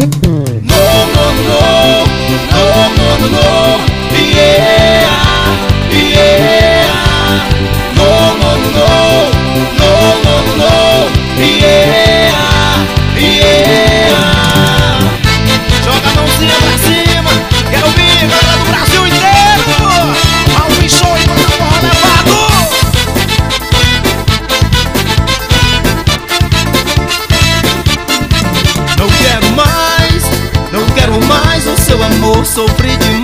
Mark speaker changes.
Speaker 1: No, no, no, no, no, no, no, yeah, yeah. No, no, no, no, no, no, yeah, yeah. Joga a mãozinha pra cima, quero ouvir galera do Brasil inteiro. Alvin Show e manda porra levado. Não quero mais o seu amor, sofri demais.